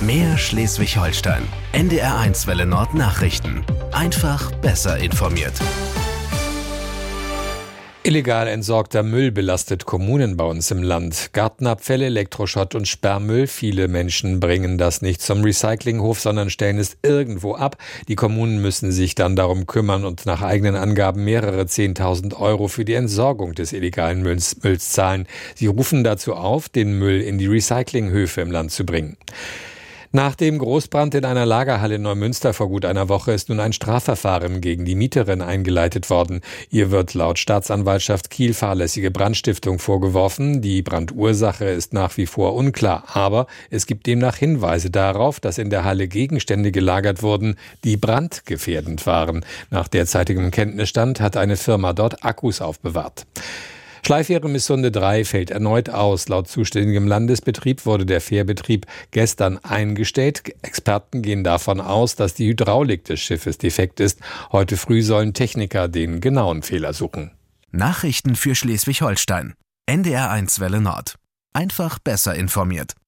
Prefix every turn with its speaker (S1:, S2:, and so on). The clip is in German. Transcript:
S1: Mehr Schleswig-Holstein. NDR1 Welle Nord Nachrichten. Einfach besser informiert.
S2: Illegal entsorgter Müll belastet Kommunen bei uns im Land. Gartenabfälle, Elektroschrott und Sperrmüll. Viele Menschen bringen das nicht zum Recyclinghof, sondern stellen es irgendwo ab. Die Kommunen müssen sich dann darum kümmern und nach eigenen Angaben mehrere 10.000 Euro für die Entsorgung des illegalen Mülls zahlen. Sie rufen dazu auf, den Müll in die Recyclinghöfe im Land zu bringen. Nach dem Großbrand in einer Lagerhalle in Neumünster vor gut einer Woche ist nun ein Strafverfahren gegen die Mieterin eingeleitet worden. Ihr wird laut Staatsanwaltschaft Kiel fahrlässige Brandstiftung vorgeworfen. Die Brandursache ist nach wie vor unklar, aber es gibt demnach Hinweise darauf, dass in der Halle Gegenstände gelagert wurden, die brandgefährdend waren. Nach derzeitigem Kenntnisstand hat eine Firma dort Akkus aufbewahrt. Schleifähre Missunde 3 fällt erneut aus. Laut zuständigem Landesbetrieb wurde der Fährbetrieb gestern eingestellt. Experten gehen davon aus, dass die Hydraulik des Schiffes defekt ist. Heute früh sollen Techniker den genauen Fehler suchen.
S1: Nachrichten für Schleswig-Holstein. NDR1 Welle Nord. Einfach besser informiert.